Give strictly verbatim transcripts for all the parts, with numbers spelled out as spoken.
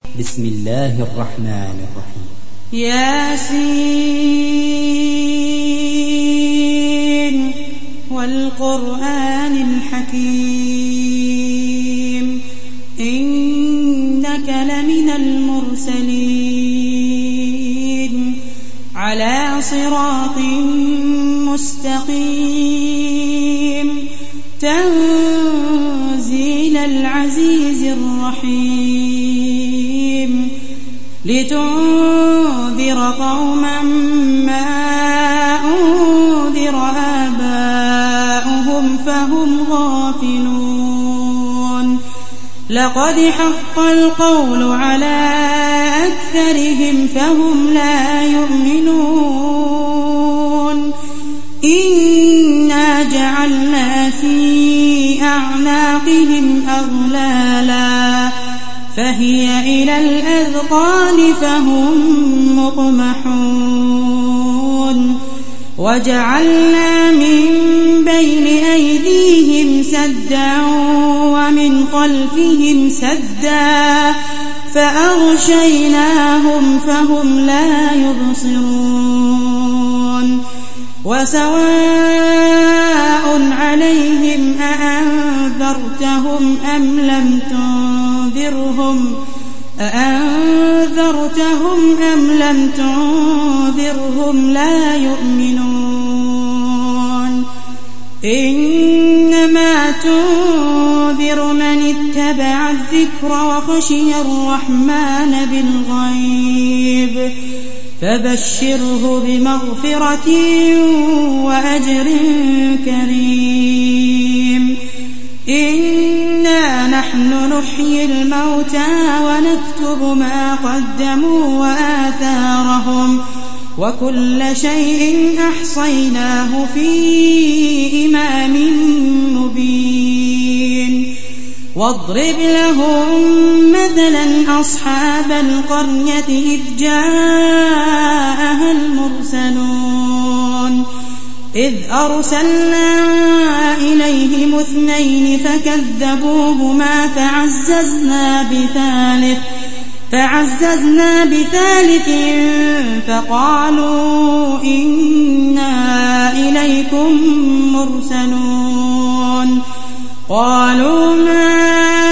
بسم الله الرحمن الرحيم. ياسين والقرآن الحكيم إنك لمن المرسلين على صراط مستقيم تنزيل العزيز الرحيم لتنذر قوما ما أنذر آباؤهم فهم غافلون لقد حق القول على أكثرهم فهم لا يؤمنون إنا جعلنا في أعناقهم أغلالا فهي إلى الأذقان فهم مقمحون وجعلنا من بين أيديهم سدا ومن خلفهم سدا فأغشيناهم فهم لا يبصرون وسواء عليهم أأنذرتهم أم لم تنذرهم أأنذرتهم أم لم تنذرهم لا يؤمنون إنما تنذر من اتبع الذكر وخشي الرحمن بالغيب فبشره بمغفرة وأجر كريم إنا نحن نحيي الموتى ونكتب ما قدموا وآثارهم وكل شيء أحصيناه في إمام مبين واضرب لهم مثلا أصحاب القرية إذ جاءها المرسلون إذ أرسلنا إليهم اثنين فكذبوهما فعززنا بثالث فعززنا بثالث فقالوا إنا إليكم مرسلون قالوا ما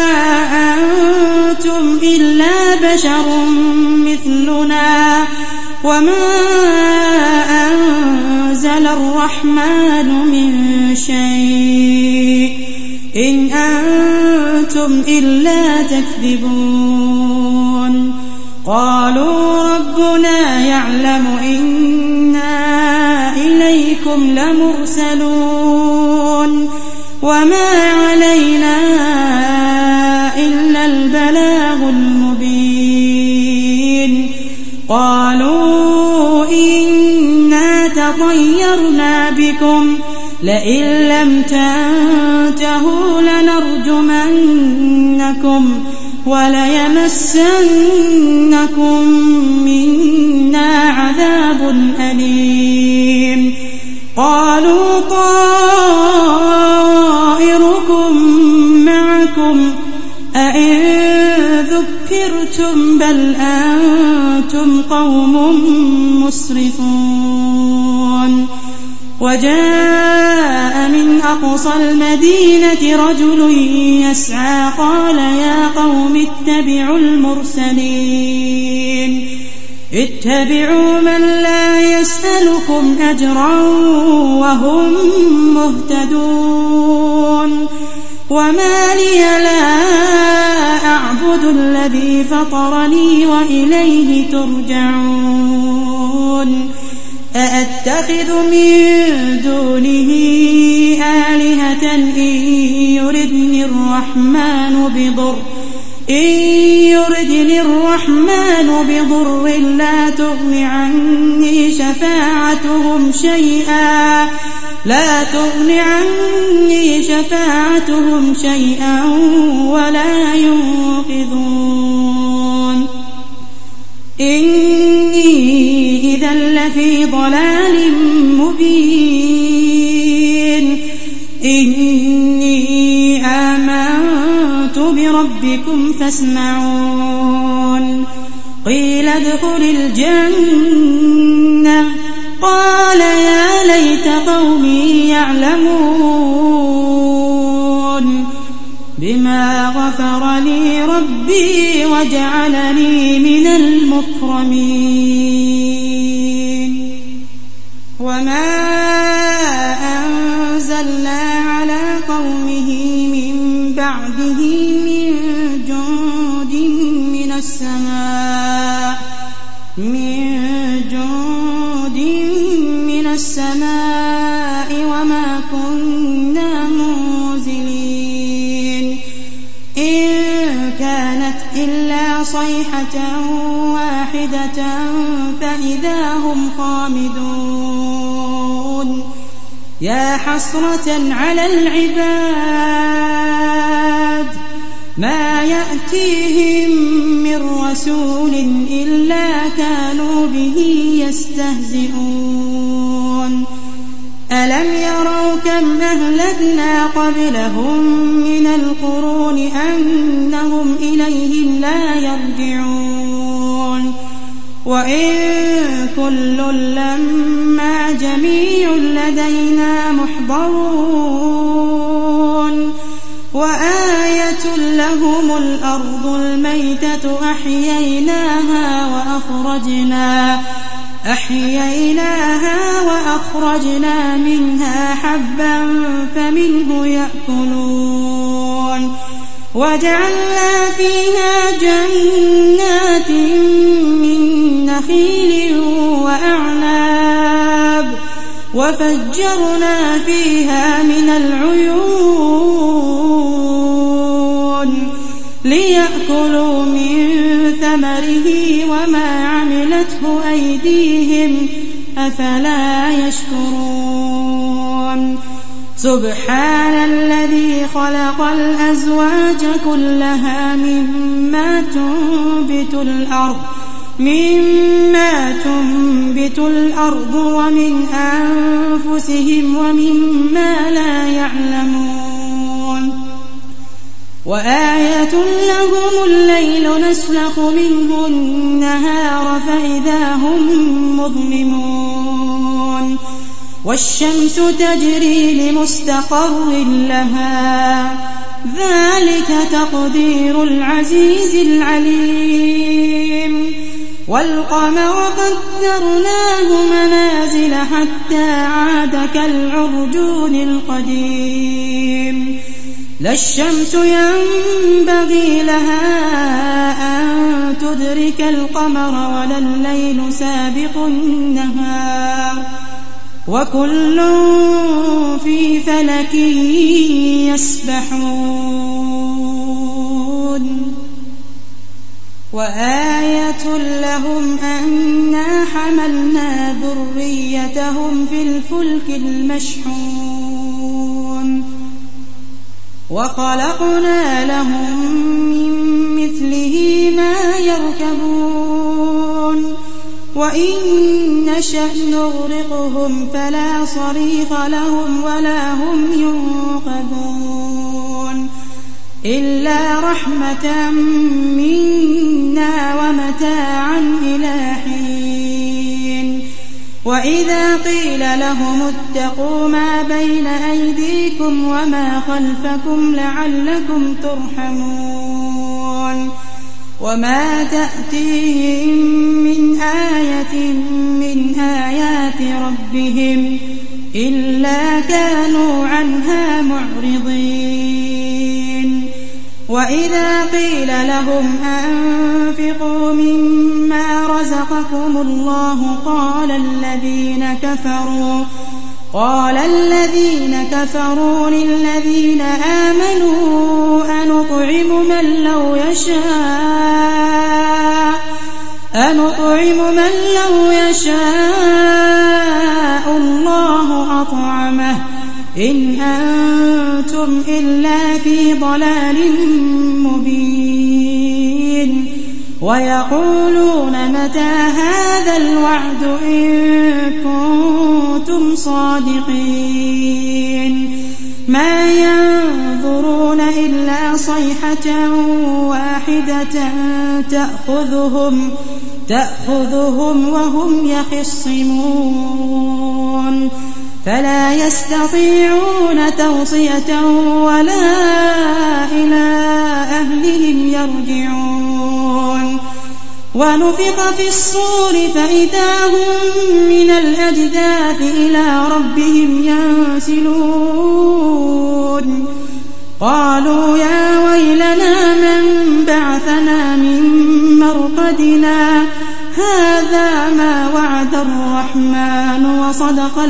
أنتم إلا بشر مثلنا وما أنزل الرحمن من شيء إن أنتم إلا تكذبون قالوا ربنا يعلم إنا إليكم لمرسلون وما علينا إلا البلاغ المبين قالوا إنا تطيرنا بكم لئن لم تنتهوا لنرجمنكم وليمسنكم منا عذاب أليم قالوا طائركم معكم أئن ذكرتم بل أنتم قوم مسرفون وجاء من أقصى المدينة رجل يسعى قال يا قوم اتبعوا المرسلين اتبعوا من لا يسألكم أجرا وهم مهتدون وما لي لا أعبد الذي فطرني وإليه ترجعون أأتخذ من دونه آلهة إن يردني الرحمن بضر إن يردني الرحمن بضر لا تغن عني شفاعتهم شيئا لا تغن عني شفاعتهم شيئا ولا ينقذون إني إذا لفي ضلال مبين إني آمنت بربكم فاسمعون قيل ادخل الجنة قال يا ليت قومي يعلمون بما غفر لي ربي وجعلني من المكرمين وما أنزلنا على قومه من بعده من جند من السماء من جند من السماء وما كنا منزلين إن كانت إلا صيحة واحدة فإذا هم خامدون يا حسرة على العباد ما يأتيهم من رسول إلا كانوا به يستهزئون ألم يروا كم أهلكنا قبلهم من القرون أنهم إليهم لا يرجعون وإن كل لما جميع لدينا محضرون وآية لهم الأرض الميتة أحييناها وأخرجنا أحييناها وأخرجنا منها حبا فمنه يأكلون وجعلنا فيها جنات من نخيل وأعناب وفجرنا فيها من العيون ليأكلوا من ثمره وما عملته أيديهم أفلا يشكرون سبحان الذي خلق الأزواج كلها مما تنبت الأرض مما تنبت الأرض ومن أنفسهم ومما لا يعلمون وآية لهم الليل نسلخ منه النهار فإذا هم مظلمون والشمس تجري لمستقر لها ذلك تقدير العزيز العليم والقمر قدرناه منازل حتى عاد كالعرجون القديم لا الشمس ينبغي لها أن تدرك القمر ولا الليل سابق النهار وكل في فلك يسبحون وآية لهم أنا حملنا ذريتهم في الفلك المشحون وخلقنا لهم من مثله ما يركبون وإن نشأ نغرقهم فلا صريخ لهم ولا هم ينقذون إلا رحمة منا ومتاعا إلى حين وإذا قيل لهم اتقوا ما بين أيديكم وما خلفكم لعلكم ترحمون وما تأتيهم من آية من آيات ربهم إلا كانوا عنها معرضين وإذا قيل لهم أنفقوا مما رزقكم الله قال الذين كفروا قال الذين كفروا للذين آمنوا أنطعم من لو يشاء أنطعم من لو يشاء الله أطعمه إن أنتم إلا في ضلال مبين ويقولون متى هذا الوعد إن كنتم صادقين ما ينظرون إلا صيحة واحدة تأخذهم, تأخذهم وهم يخصمون فلا يستطيعون توصية ولا إلى أهلهم يرجعون ونفخ في الصور فإذا هم من الأجداث إلى ربهم ينسلون قالوا يا ويلنا من بعثنا من مرقدنا هذا ما وعد الرحمن وصدق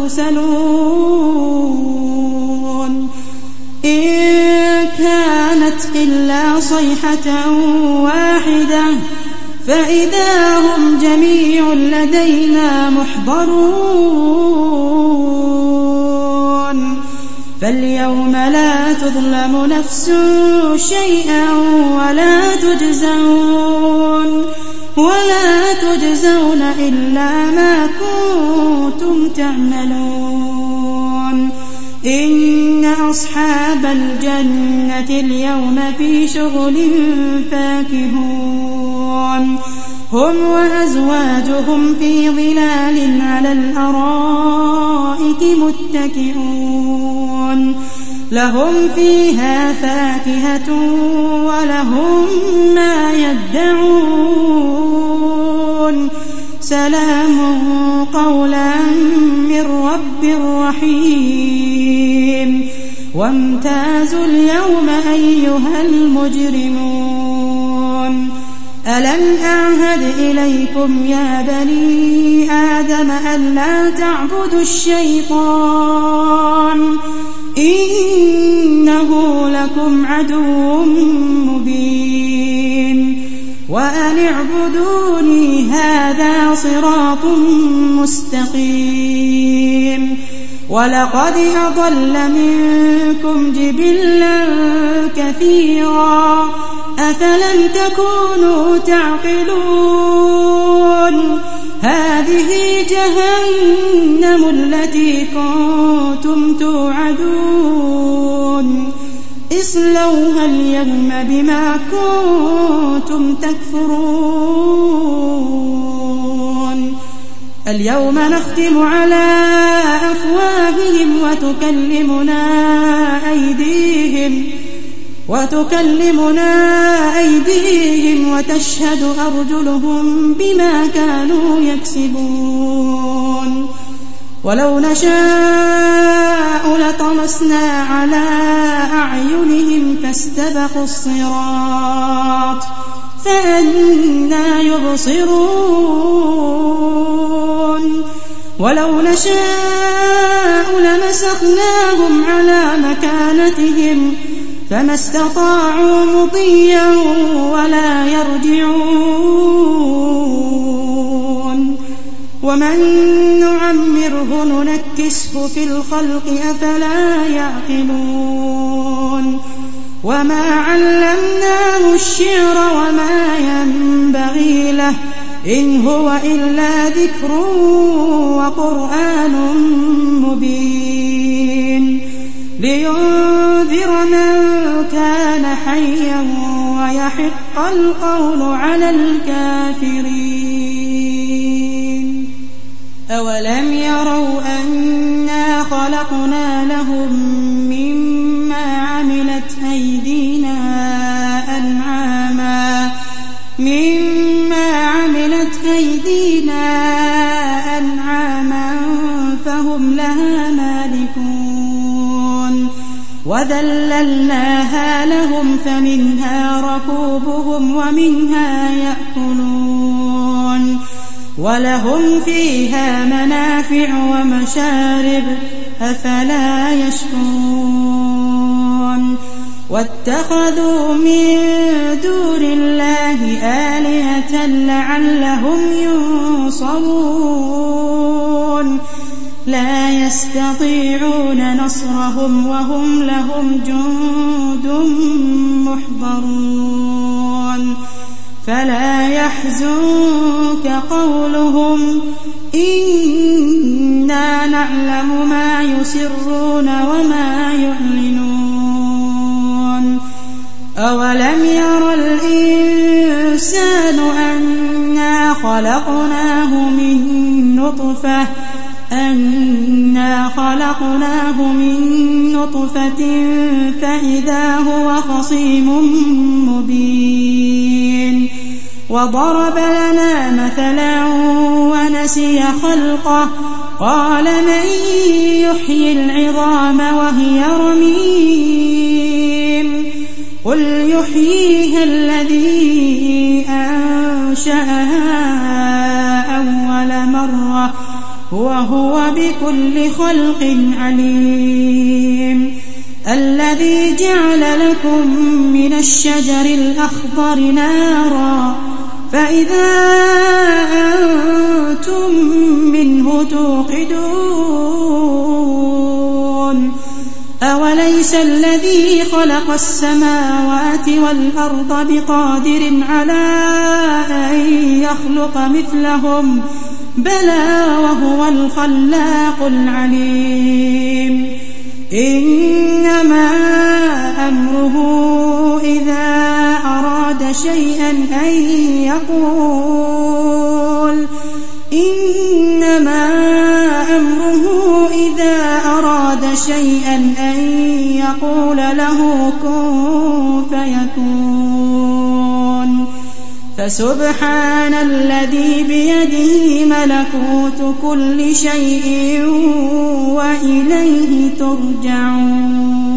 المرسلون إن كانت إلا صيحة واحدة فإذا هم جميع لدينا محضرون فاليوم لا تظلم نفس شيئا ولا تجزون ولا تجزون إلا ما كنتم تعملون إن أصحاب الجنة اليوم في شغل فاكهون هم وأزواجهم في ظلال على الأرائك متكئون لهم فيها فاكهة ولهم ما يدعون سلام قولا من رب رحيم وامتازوا اليوم أيها المجرمون ألم أعهد إليكم يا بني آدم ألا تعبدوا الشيطان إنه لكم عدو مبين وأن اعبدوني هذا صراط مستقيم ولقد أضل منكم جبلا كثيرا أفلم تكونوا تعقلون هذه جهنم التي كنتم توعدون اصلوها اليوم بما كنتم تكفرون اليوم نختم على أفواههم وتكلمنا أيديهم وتكلمنا أيديهم وتشهد أرجلهم بما كانوا يكسبون ولو نشاء لطمسنا على أعينهم فاستبقوا الصراط فأنى يبصرون ولو نشاء لمسخناهم على مكانتهم فما استطاعوا مضيا ولا يرجعون ومن نعمره ننكسه في الخلق أفلا يعقلون وما علمناه الشعر وما ينبغي له إن هو إلا ذكر وقرآن مبين لينذر من كان حيا ويحق القول على الكافرين أولم يروا أنا خلقنا لهم مما عملت أيدينا أنعاما مما عملت أيدينا أنعاما فهم لها مالكون وذللناها لهم فمنها ركوبهم ومنها يأكلون ولهم فيها منافع ومشارب أفلا يشكرون واتخذوا من دون الله آلهة لعلهم ينصرون لا يستطيعون نصرهم وهم لهم جند محضرون فلا يحزنك قولهم إنا نعلم ما يسرون وما يعلنون أولم ير الإنسان أنا خلقناه من نطفة أنا خلقناه من نطفة فإذا هو خصيم مبين وضرب لنا مثلا ونسي خلقه قال من يحيي العظام وهي رميم قل يحييها الذي أنشأها أول مرة وهو بكل خلق عليم الذي جعل لكم من الشجر الأخضر نارا فإذا أنتم منه توقدون أوليس الذي خلق السماوات والأرض بقادر على أن يخلق مثلهم بلى وهو الخلاق العليم إنما أمره إذا أراد شيئا أن يقول إنما أمره إذا أراد شيئا أن يقول له كن فيكون فسبحان الذي بيده ملكوت كل شيء وإليه ترجعون.